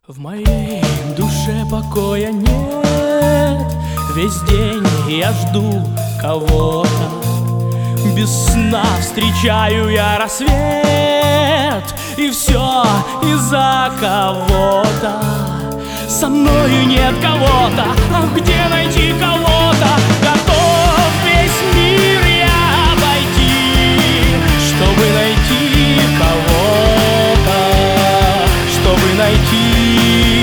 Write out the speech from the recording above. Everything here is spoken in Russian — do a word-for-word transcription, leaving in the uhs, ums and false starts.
В моей душе покоя нет. Весь день я жду кого-то. Без сна встречаю я рассвет. И все из-за кого-то. Со мною нет кого-то. Ах, где найти кого-то? Готов весь мир я обойти, чтобы найти кого-то, чтобы найти